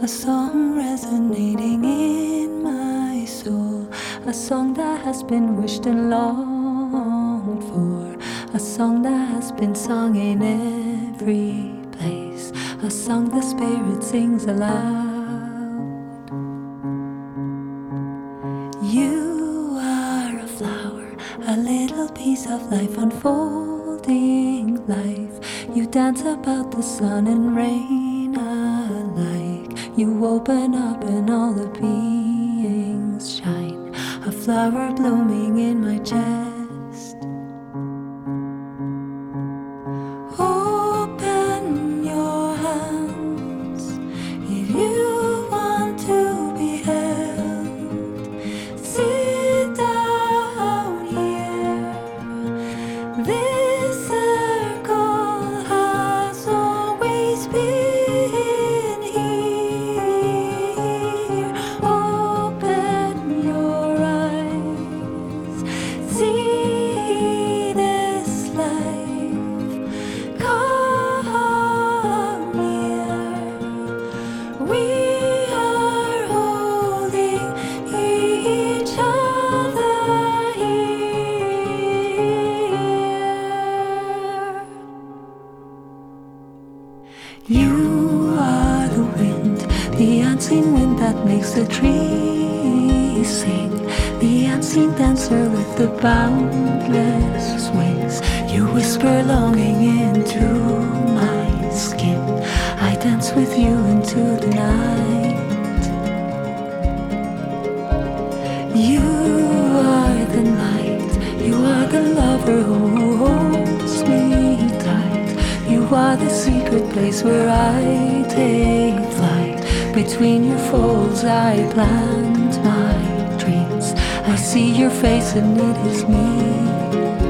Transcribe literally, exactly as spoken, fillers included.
a song resonating in my soul, a song that has been wished and longed for, a song that has been sung in every place, a song the spirit sings aloud. You are a flower, a little piece of life unfolding life. You dance about the sun and rain alike. You open up and all the beings shine. A flower blooming in my chest. Open your hands if you want to be held. Sit down here. This circle has always been here. Open your eyes. See this life. Come here. We are holding each other here. You are the wind, the unseen wind that makes the trees sing, the unseen dancer with the boundless wings. You whisper longing into my skin. I dance with you into the night. You are the night, you are the lover who holds me tight. You are the secret place where I take flight. Between your folds I plant my dreams. I see your face and it is me.